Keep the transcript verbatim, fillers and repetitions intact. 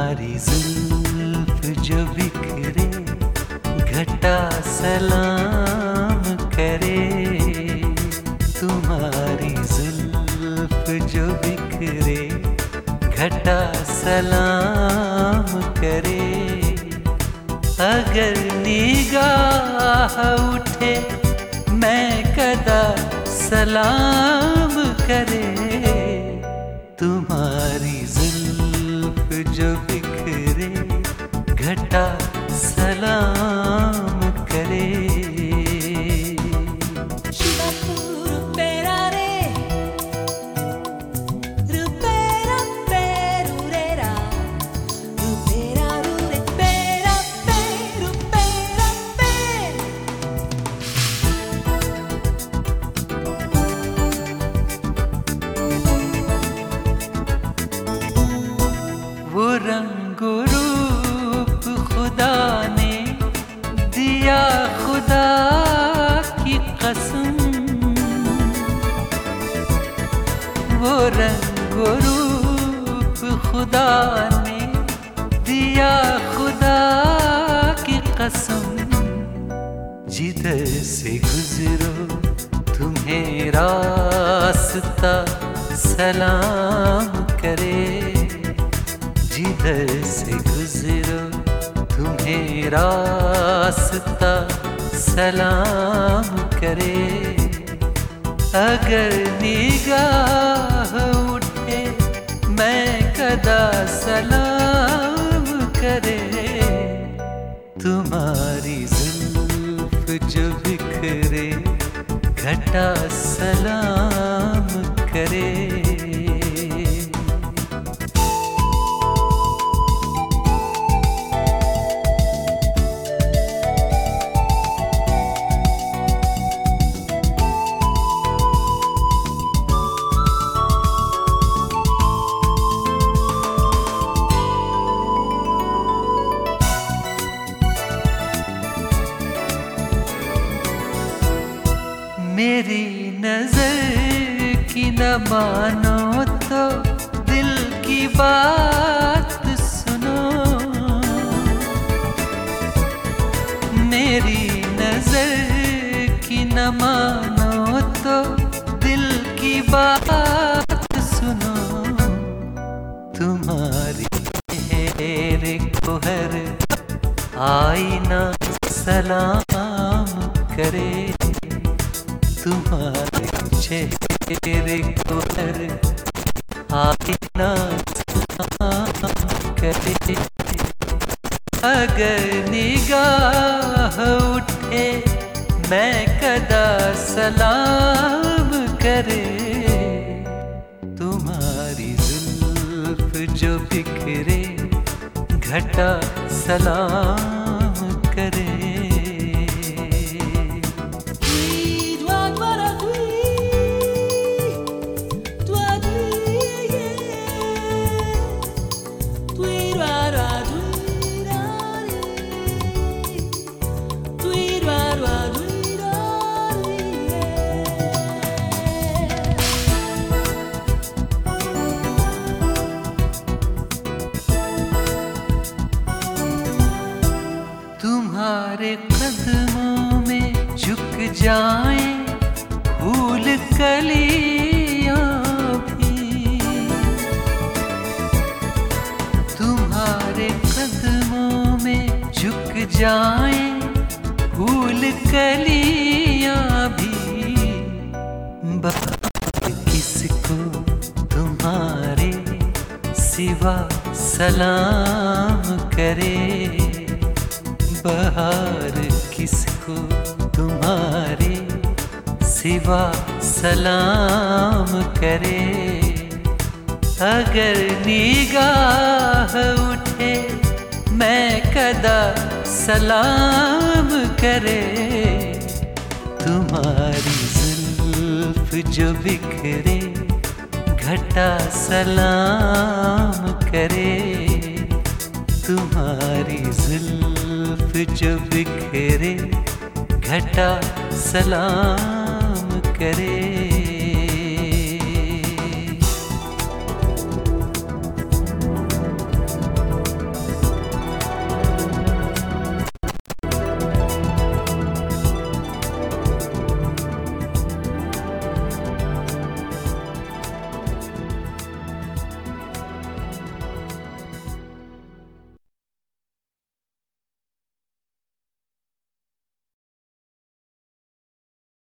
तुम्हारी जुल्फ जो बिखरे घटा सलाम करे। तुम्हारी जुल्फ जो बिखरे घटा सलाम करे। अगर निगाह उठे मैं कदा सलाम करे। तुम्हारी जुल्फ जो बिखरे घटा सलाम करे। वो रंगो रूप खुदा ने दिया खुदा की कसम। वो रंगो रूप खुदा ने दिया खुदा की कसम। जिधर से गुजरो तुम्हें रास्ता सलाम करे। जिधर से गुजरो तुम्हें रास्ता सलाम करे। अगर निगाह उठे मैं कदा सलाम करे। तुम्हारी जुल्फ जो बिखरे घटा सलाम करे। मेरी नजर की न मानो तो दिल की बात सुनो। मेरी नजर की न मानो तो दिल की बात सुनो। तुम्हारी चेहरे को हर आईना सलाम करे। तुम्हारे चेहरे को हर आईना सलाम करे। अगर निगाह उठे मैं कदा सलाम करे। तुम्हारी जुल्फ जो बिखरे घटा सलाम करे। तुम्हारे कदमों में झुक जाए फूल कलियां भी। तुम्हारे कदमों में झुक जाए फूल कलियां भी। बात किसको तुम्हारे सिवा सलाम करे। बहार किसको तुम्हारे सिवा सलाम करे। अगर निगाह उठे मैं कदा सलाम करे। तुम्हारी जुल्फ जो बिखरे घटा सलाम करे। तुम्हारी जुल्फ जो बिखरे घटा सलाम करे।